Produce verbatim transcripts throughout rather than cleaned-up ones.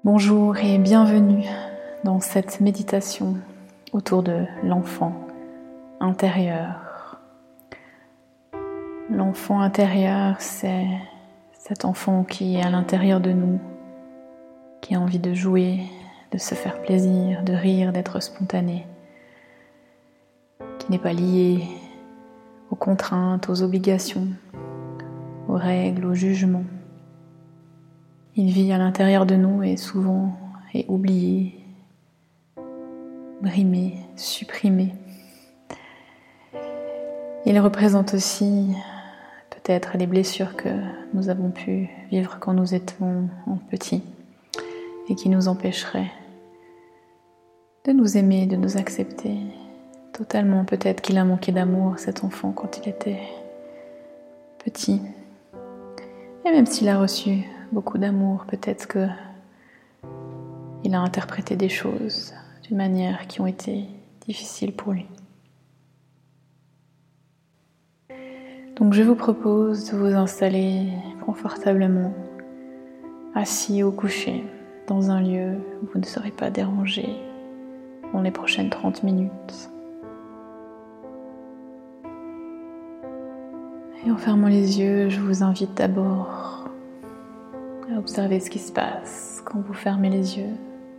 Bonjour et bienvenue dans cette méditation autour de l'enfant intérieur. L'enfant intérieur, c'est cet enfant qui est à l'intérieur de nous, qui a envie de jouer, de se faire plaisir, de rire, d'être spontané, qui n'est pas lié aux contraintes, aux obligations, aux règles, aux jugements. Il vit à l'intérieur de nous et souvent est oublié, brimé, supprimé. Il représente aussi peut-être les blessures que nous avons pu vivre quand nous étions petits et qui nous empêcheraient de nous aimer, de nous accepter totalement. Peut-être qu'il a manqué d'amour, cet enfant, quand il était petit. Et même s'il a reçu beaucoup d'amour, peut-être que il a interprété des choses d'une manière qui ont été difficiles pour lui. Donc je vous propose de vous installer confortablement, assis ou couché, dans un lieu où vous ne serez pas dérangé dans les prochaines trente minutes. Et en fermant les yeux, je vous invite d'abord à observer ce qui se passe quand vous fermez les yeux.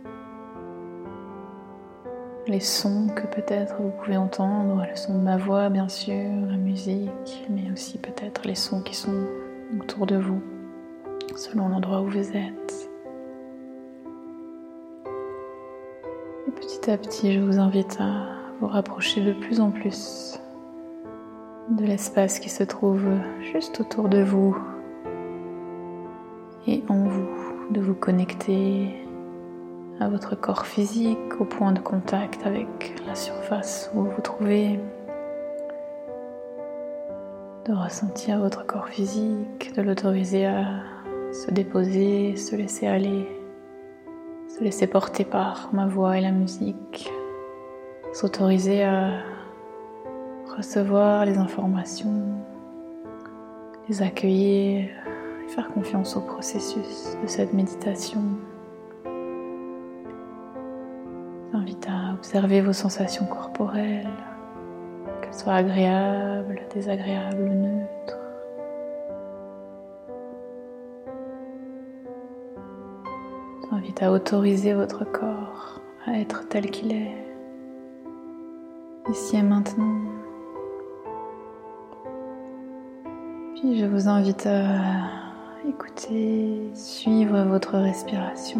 Les sons que peut-être vous pouvez entendre, le son de ma voix bien sûr, la musique, mais aussi peut-être les sons qui sont autour de vous, selon l'endroit où vous êtes. Et petit à petit, je vous invite à vous rapprocher de plus en plus de l'espace qui se trouve juste autour de vous et en vous, de vous connecter à votre corps physique, au point de contact avec la surface où vous vous trouvez, de ressentir votre corps physique, de l'autoriser à se déposer, se laisser aller, se laisser porter par ma voix et la musique, s'autoriser à recevoir les informations, les accueillir, et faire confiance au processus de cette méditation. Je vous invite à observer vos sensations corporelles, qu'elles soient agréables, désagréables, neutres. Je vous invite à autoriser votre corps à être tel qu'il est, ici et maintenant. Puis je vous invite à écouter, suivre votre respiration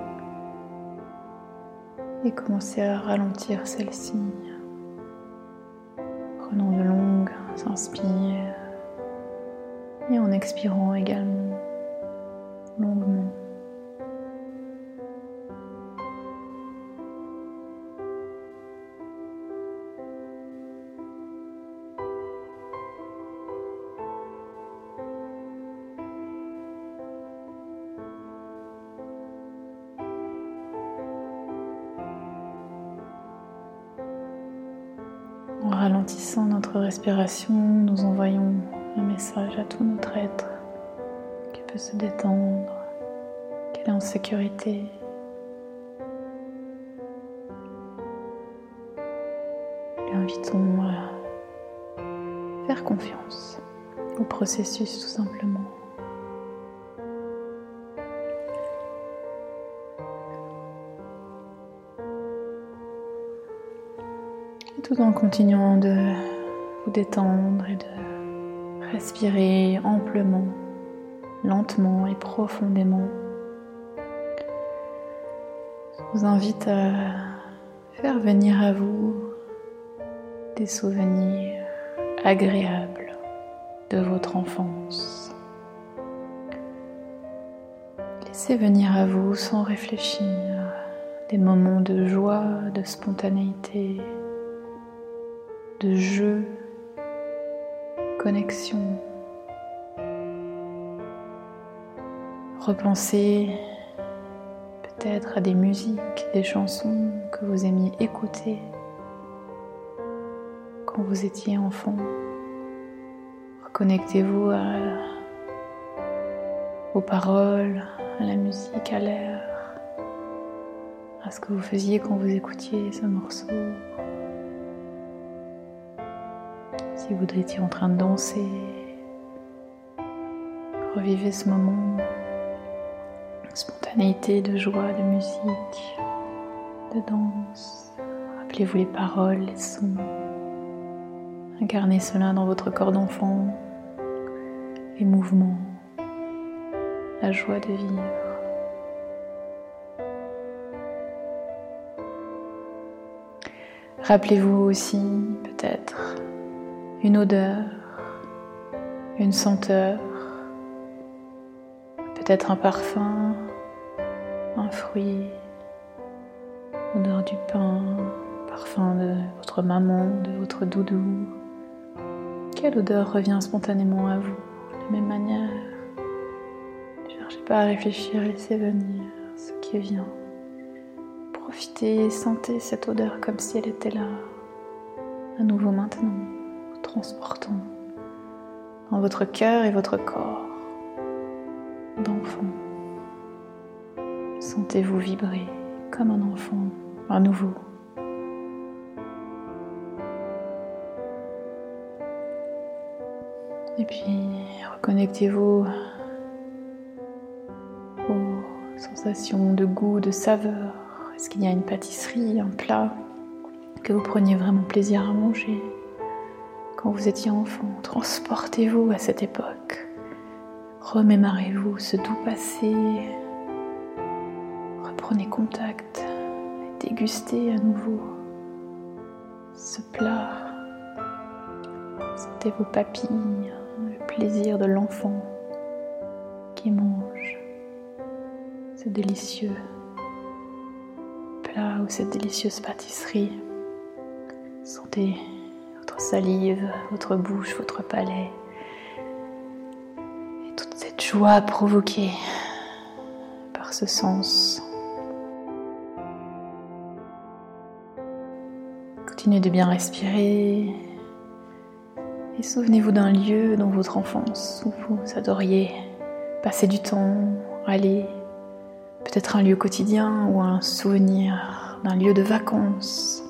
et commencer à ralentir celle-ci. Prenons de longues inspirations et en expirant également longuement. En ralentissant notre respiration, nous envoyons un message à tout notre être qui peut se détendre, qu'il est en sécurité. Lui invitons à faire confiance au processus tout simplement. Tout en continuant de vous détendre et de respirer amplement, lentement et profondément. Je vous invite à faire venir à vous des souvenirs agréables de votre enfance. Laissez venir à vous sans réfléchir des moments de joie, de spontanéité, de jeu, connexion. Repensez peut-être à des musiques, des chansons que vous aimiez écouter quand vous étiez enfant. Reconnectez-vous à, aux paroles, à la musique, à l'air. à ce que vous faisiez quand vous écoutiez ce morceau. Si vous étiez en train de danser, revivez ce moment de spontanéité, de joie, de musique, de danse. Rappelez-vous les paroles, les sons. Incarnez cela dans votre corps d'enfant, les mouvements, la joie de vivre. Rappelez-vous aussi peut-être une odeur, une senteur, peut-être un parfum, un fruit, odeur du pain, parfum de votre maman, de votre doudou. Quelle odeur revient spontanément à vous? De la même manière, ne cherchez pas à réfléchir, laissez venir ce qui vient. Profitez, sentez cette odeur comme si elle était là, à nouveau maintenant, vous transportant dans votre cœur et votre corps d'enfant. Sentez-vous vibrer comme un enfant à nouveau. Et puis, reconnectez-vous aux sensations de goût, de saveur. Est-ce qu'il y a une pâtisserie, un plat que vous preniez vraiment plaisir à manger quand vous étiez enfant? Transportez-vous à cette époque. Remémorez-vous ce doux passé. Reprenez contact et dégustez à nouveau ce plat. Sentez vos papilles, le plaisir de l'enfant qui mange ce délicieux plat ou cette délicieuse pâtisserie. Sentez votre salive, votre bouche, votre palais et toute cette joie provoquée par ce sens. Continuez de bien respirer et souvenez-vous d'un lieu dans votre enfance où vous adoriez passer du temps, aller, peut-être un lieu quotidien ou un souvenir d'un lieu de vacances.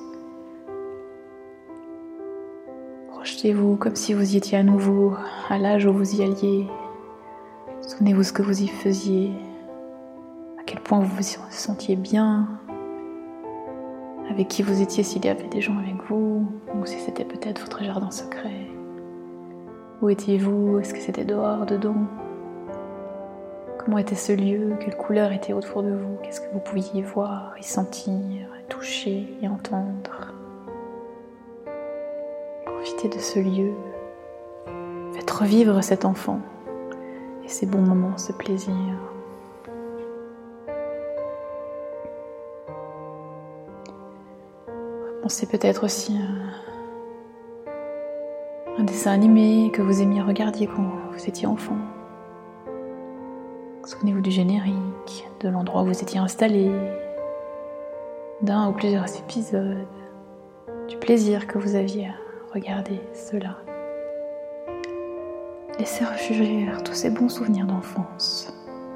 Projetez-vous comme si vous y étiez à nouveau, à l'âge où vous y alliez. Souvenez-vous ce que vous y faisiez, à quel point vous vous sentiez bien, avec qui vous étiez s'il y avait des gens avec vous, ou si c'était peut-être votre jardin secret. Où étiez-vous? Est-ce que c'était dehors, dedans? Comment était ce lieu? Quelle couleur était autour de vous? Qu'est-ce que vous pouviez voir, y sentir, y toucher, y entendre? Profitez de ce lieu. Faites revivre cet enfant et ces bons moments, ce plaisir. Pensez peut-être aussi à un dessin animé que vous aimiez regarder quand vous étiez enfant. Souvenez-vous du générique, de l'endroit où vous étiez installé, d'un ou plusieurs épisodes, du plaisir que vous aviez à regarder cela. Laissez refuger tous ces bons souvenirs d'enfance.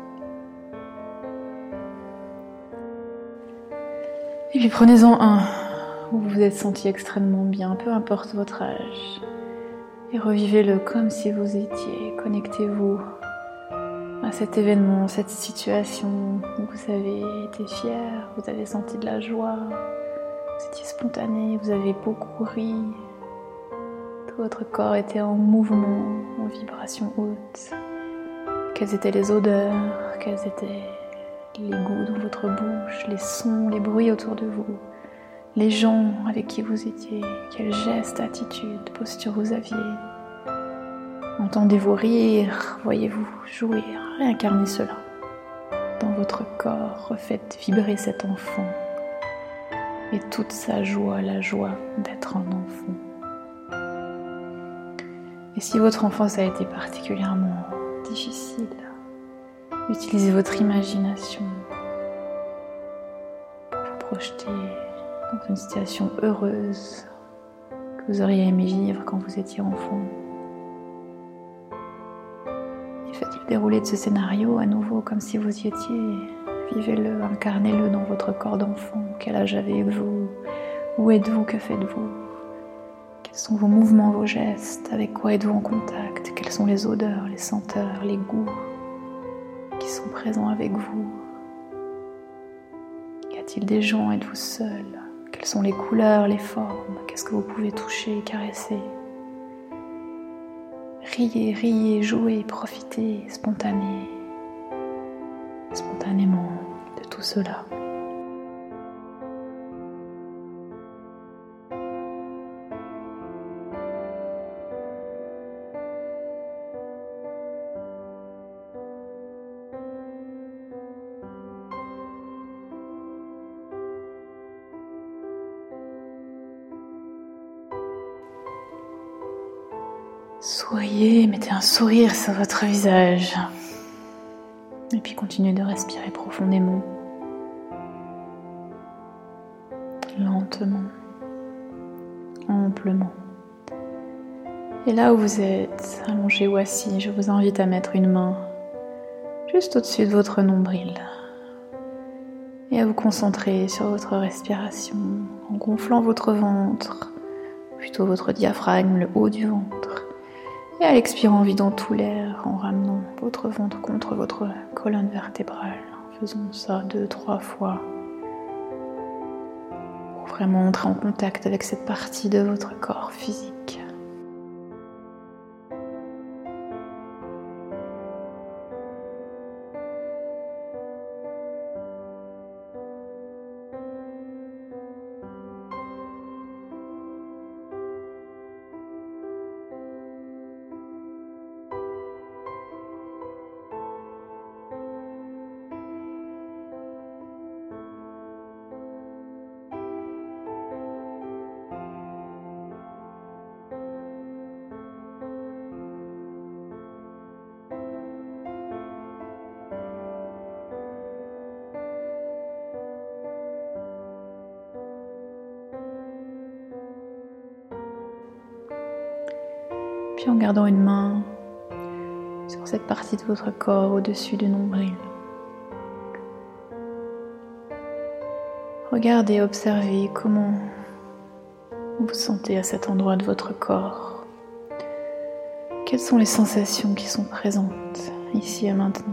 Et puis prenez-en un où vous vous êtes senti extrêmement bien, peu importe votre âge, et revivez-le comme si vous étiez. Connectez-vous à cet événement, cette situation où vous avez été fier, vous avez senti de la joie, vous étiez spontané, vous avez beaucoup ri, tout votre corps était en mouvement, en vibration haute. Quelles étaient les odeurs, quels étaient les goûts dans votre bouche, les sons, les bruits autour de vous, les gens avec qui vous étiez, quels gestes, attitudes, postures vous aviez. Entendez-vous rire, voyez-vous jouer, réincarnez cela dans votre corps, refaites vibrer cet enfant et toute sa joie, la joie d'être un enfant. Et si votre enfance a été particulièrement difficile, utilisez votre imagination pour vous projeter dans une situation heureuse que vous auriez aimé vivre quand vous étiez enfant. Et faites-le dérouler de ce scénario à nouveau comme si vous y étiez, vivez-le, incarnez-le dans votre corps d'enfant. Quel âge avez-vous? Où êtes-vous? Que faites-vous? Quels sont vos mouvements, vos gestes? Avec quoi êtes-vous en contact? Quelles sont les odeurs, les senteurs, les goûts qui sont présents avec vous? Y a-t-il des gens? Êtes-vous seul? Quelles sont les couleurs, les formes? Qu'est-ce que vous pouvez toucher, caresser? Riez, riez, jouez, profitez, spontané, spontanément de tout cela. Souriez, mettez un sourire sur votre visage. Et puis continuez de respirer profondément. Lentement. Amplement. Et là où vous êtes, allongé ou assis, je vous invite à mettre une main juste au-dessus de votre nombril. Et à vous concentrer sur votre respiration en gonflant votre ventre, plutôt votre diaphragme, le haut du ventre. Et à l'expirer en vidant tout l'air, en ramenant votre ventre contre votre colonne vertébrale. Faisons ça deux, trois fois. Pour vraiment entrer en contact avec cette partie de votre corps physique. Puis en gardant une main sur cette partie de votre corps au-dessus du nombril. Regardez, observez comment vous vous sentez à cet endroit de votre corps. Quelles sont les sensations qui sont présentes ici et maintenant?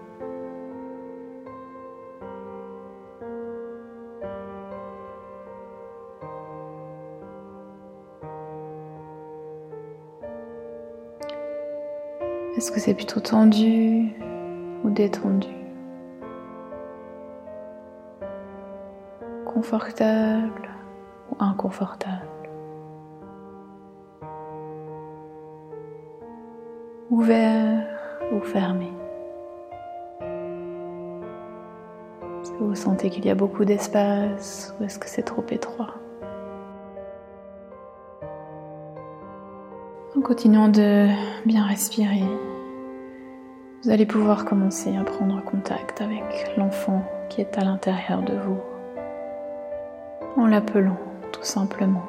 Est-ce que c'est plutôt tendu ou détendu? Confortable ou inconfortable? Ouvert ou fermé? Est-ce que vous sentez qu'il y a beaucoup d'espace ou est-ce que c'est trop étroit? En continuant de bien respirer, vous allez pouvoir commencer à prendre contact avec l'enfant qui est à l'intérieur de vous, en l'appelant tout simplement.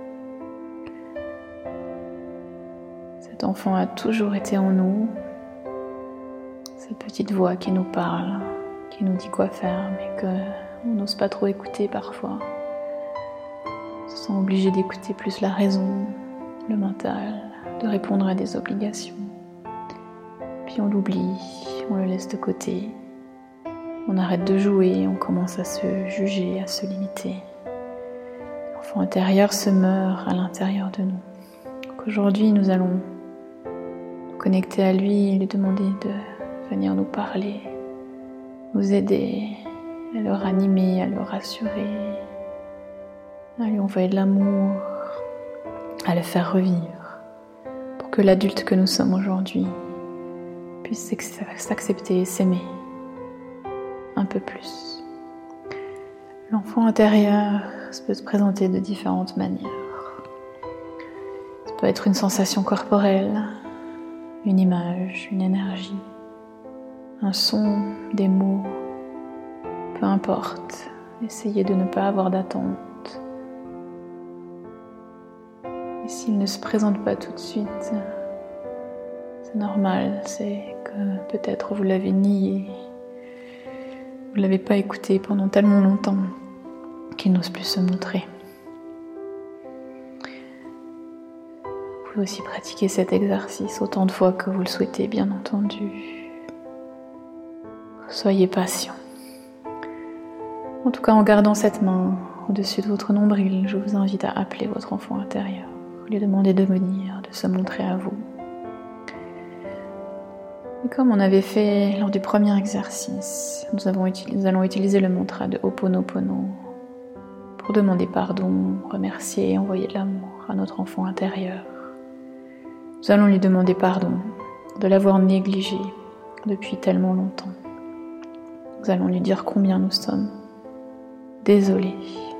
Cet enfant a toujours été en nous, cette petite voix qui nous parle, qui nous dit quoi faire, mais qu'on n'ose pas trop écouter parfois. On se sent obligé d'écouter plus la raison, le mental, de répondre à des obligations. Puis on l'oublie, on le laisse de côté. On arrête de jouer, on commence à se juger, à se limiter. L'enfant intérieur se meurt à l'intérieur de nous. Donc aujourd'hui, nous allons nous connecter à lui et lui demander de venir nous parler, nous aider, à le ranimer, à le rassurer, à lui envoyer de l'amour, à le faire revivre, pour que l'adulte que nous sommes aujourd'hui puisse s'accepter et s'aimer un peu plus. L'enfant intérieur peut se présenter de différentes manières. Ça peut être une sensation corporelle, une image, une énergie, un son, des mots, peu importe. Essayez de ne pas avoir d'attente. Et s'il ne se présente pas tout de suite, c'est normal, c'est que peut-être vous l'avez nié, vous ne l'avez pas écouté pendant tellement longtemps qu'il n'ose plus se montrer. Vous pouvez aussi pratiquer cet exercice autant de fois que vous le souhaitez, bien entendu. Soyez patient. En tout cas, en gardant cette main au-dessus de votre nombril, je vous invite à appeler votre enfant intérieur, lui demander de venir, de se montrer à vous. Et comme on avait fait lors du premier exercice, nous, avons utilisé, nous allons utiliser le mantra de Ho'oponopono pour demander pardon, remercier et envoyer de l'amour à notre enfant intérieur. Nous allons lui demander pardon de l'avoir négligé depuis tellement longtemps. Nous allons lui dire combien nous sommes désolés.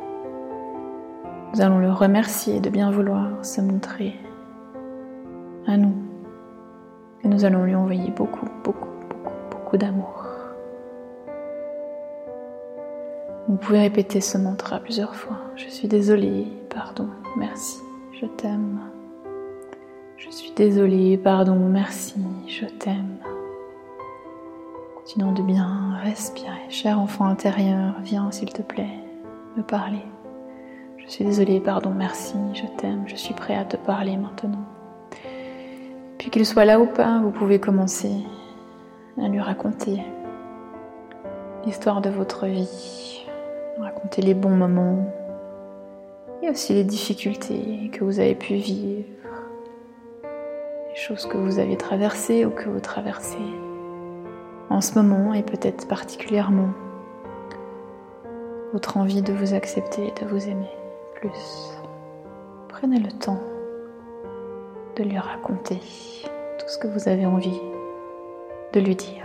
Nous allons le remercier de bien vouloir se montrer à nous. Et nous allons lui envoyer beaucoup, beaucoup, beaucoup, beaucoup d'amour. Vous pouvez répéter ce mantra plusieurs fois. Je suis désolée, pardon, merci, je t'aime. Je suis désolée, pardon, merci, je t'aime. Continuons de bien respirer. Cher enfant intérieur, viens s'il te plaît me parler. Je suis désolée, pardon, merci, je t'aime, je suis prêt à te parler maintenant. Puis qu'il soit là ou pas, vous pouvez commencer à lui raconter l'histoire de votre vie, raconter les bons moments et aussi les difficultés que vous avez pu vivre, les choses que vous avez traversées ou que vous traversez en ce moment et peut-être particulièrement votre envie de vous accepter et de vous aimer plus. Prenez le temps de lui raconter tout ce que vous avez envie de lui dire.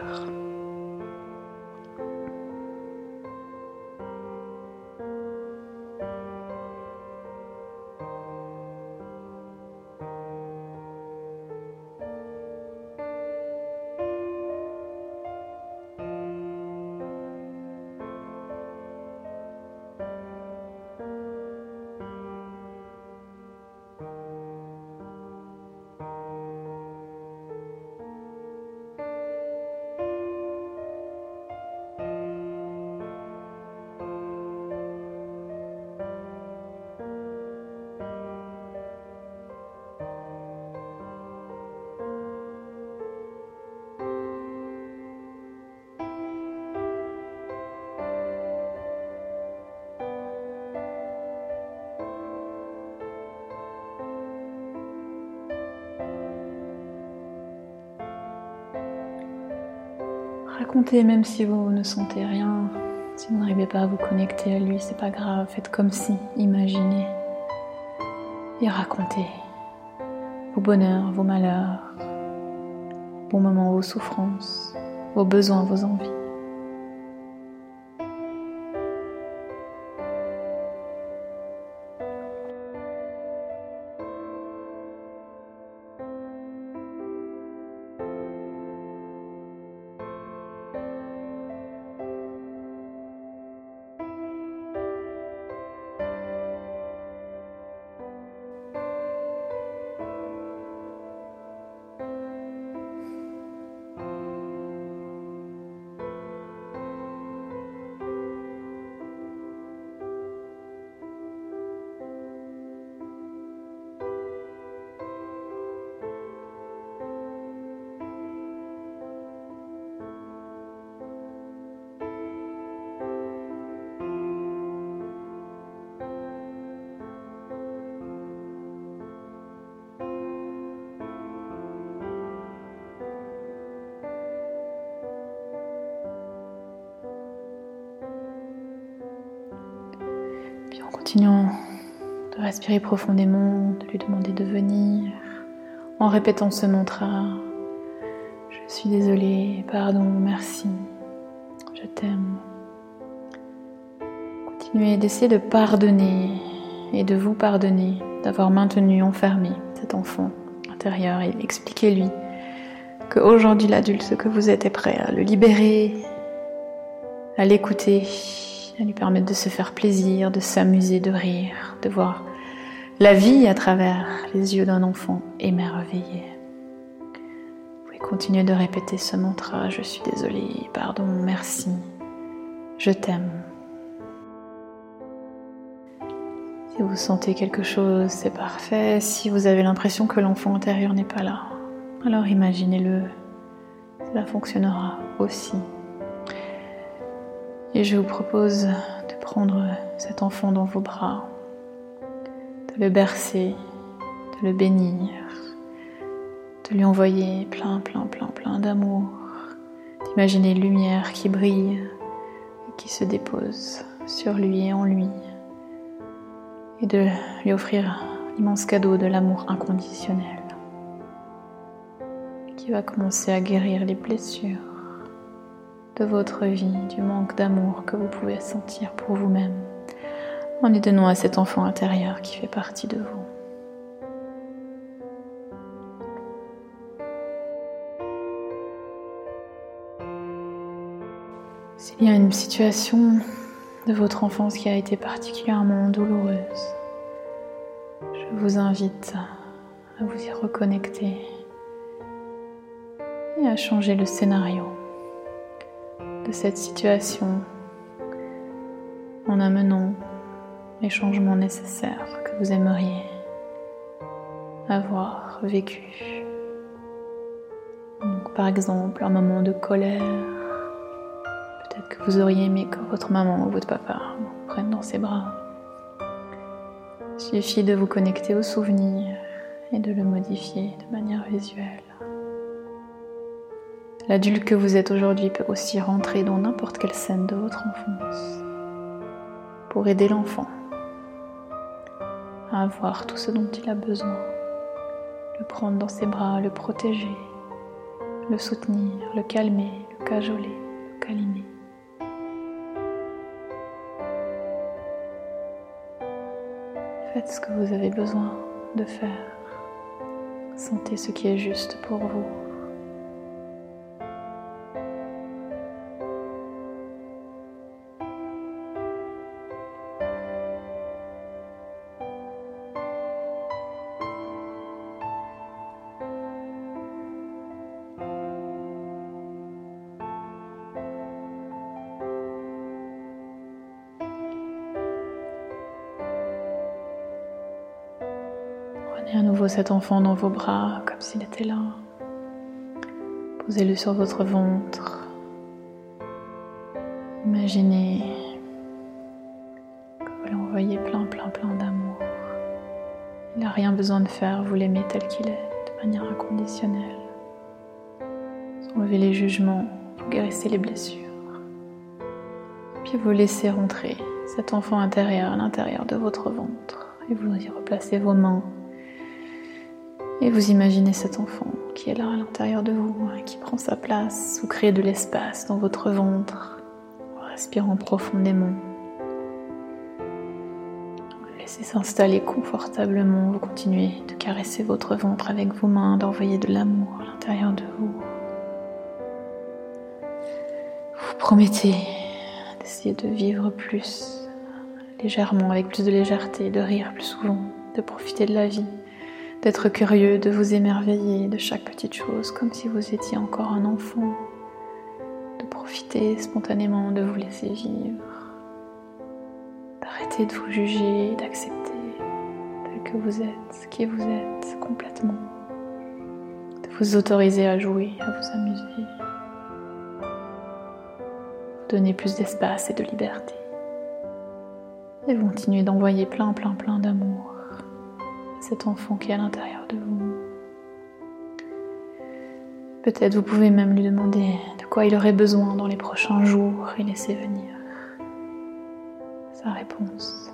Racontez même si vous ne sentez rien, si vous n'arrivez pas à vous connecter à lui, c'est pas grave, faites comme si, imaginez et racontez vos bonheurs, vos malheurs, vos moments, vos souffrances, vos besoins, vos envies. Puis en continuant de respirer profondément, de lui demander de venir, en répétant ce mantra, je suis désolée, pardon, merci, je t'aime. Continuez d'essayer de pardonner et de vous pardonner d'avoir maintenu enfermé cet enfant intérieur et expliquez-lui qu'aujourd'hui l'adulte que vous êtes est prêt à le libérer, à l'écouter, à lui permettre de se faire plaisir, de s'amuser, de rire, de voir la vie à travers les yeux d'un enfant émerveillé. Vous pouvez continuer de répéter ce mantra, je suis désolée, pardon, merci, je t'aime. Si vous sentez quelque chose, c'est parfait. Si vous avez l'impression que l'enfant intérieur n'est pas là, alors imaginez-le. Cela fonctionnera aussi. Et je vous propose de prendre cet enfant dans vos bras, de le bercer, de le bénir, de lui envoyer plein, plein, plein, plein d'amour, d'imaginer une lumière qui brille et qui se dépose sur lui et en lui, et de lui offrir l'immense cadeau de l'amour inconditionnel qui va commencer à guérir les blessures de votre vie, du manque d'amour que vous pouvez sentir pour vous-même, en lui donnant à cet enfant intérieur qui fait partie de vous. S'il y a une situation de votre enfance qui a été particulièrement douloureuse, je vous invite à vous y reconnecter et à changer le scénario de cette situation en amenant les changements nécessaires que vous aimeriez avoir vécu. Donc, par exemple, un moment de colère. Peut-être que vous auriez aimé que votre maman ou votre papa vous prennent dans ses bras. Il suffit de vous connecter au souvenir et de le modifier de manière visuelle. L'adulte que vous êtes aujourd'hui peut aussi rentrer dans n'importe quelle scène de votre enfance pour aider l'enfant à avoir tout ce dont il a besoin, le prendre dans ses bras, le protéger, le soutenir, le calmer, le cajoler, le câliner. Faites ce que vous avez besoin de faire. Sentez ce qui est juste pour vous. Prenez à nouveau cet enfant dans vos bras comme s'il était là. Posez-le sur votre ventre. Imaginez que vous lui envoyez plein, plein, plein d'amour. Il n'a rien besoin de faire, vous l'aimez tel qu'il est, de manière inconditionnelle. Vous enlevez les jugements, vous guérissez les blessures. Puis vous laissez rentrer cet enfant intérieur à l'intérieur de votre ventre et vous y replacez vos mains. Et vous imaginez cet enfant qui est là à l'intérieur de vous, qui prend sa place, vous créez de l'espace dans votre ventre, en respirant profondément. Vous le laissez s'installer confortablement, vous continuez de caresser votre ventre avec vos mains, d'envoyer de l'amour à l'intérieur de vous. Vous promettez d'essayer de vivre plus légèrement, avec plus de légèreté, de rire plus souvent, de profiter de la vie. D'être curieux, de vous émerveiller de chaque petite chose, comme si vous étiez encore un enfant, de profiter spontanément, de vous laisser vivre, d'arrêter de vous juger, d'accepter tel que vous êtes, qui vous êtes complètement, de vous autoriser à jouer, à vous amuser, vous donner plus d'espace et de liberté, et vous continuez d'envoyer plein, plein, plein d'amour. Cet enfant qui est à l'intérieur de vous. Peut-être vous pouvez même lui demander de quoi il aurait besoin dans les prochains jours et laisser venir sa réponse.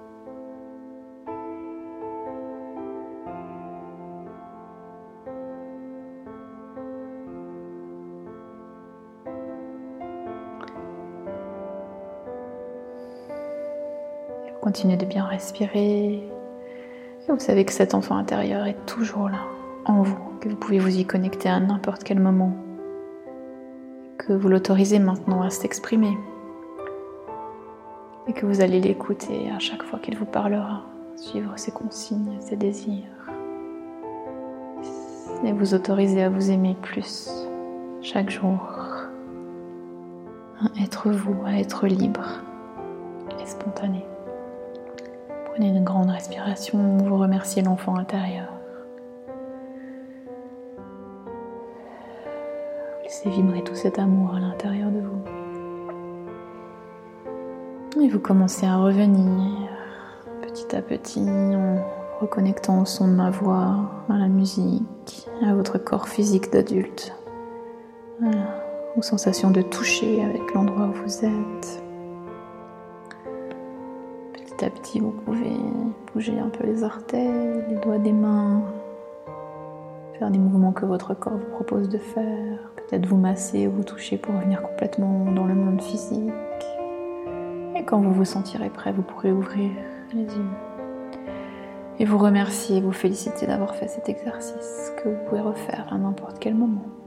Et vous continuez de bien respirer. Vous savez que cet enfant intérieur est toujours là, en vous, que vous pouvez vous y connecter à n'importe quel moment, que vous l'autorisez maintenant à s'exprimer et que vous allez l'écouter à chaque fois qu'il vous parlera, suivre ses consignes, ses désirs et vous autoriser à vous aimer plus chaque jour, à être vous, à être libre et spontané. Prenez une grande respiration, vous remerciez l'enfant intérieur. Laissez vibrer tout cet amour à l'intérieur de vous. Et vous commencez à revenir petit à petit en reconnectant au son de ma voix, à la musique, à votre corps physique d'adulte, aux sensations de toucher avec l'endroit où vous êtes. Petit à petit, vous pouvez bouger un peu les orteils, les doigts des mains, faire des mouvements que votre corps vous propose de faire, peut-être vous masser ou vous toucher pour revenir complètement dans le monde physique. Et quand vous vous sentirez prêt, vous pourrez ouvrir les yeux et vous remercier, vous féliciter d'avoir fait cet exercice que vous pouvez refaire à n'importe quel moment.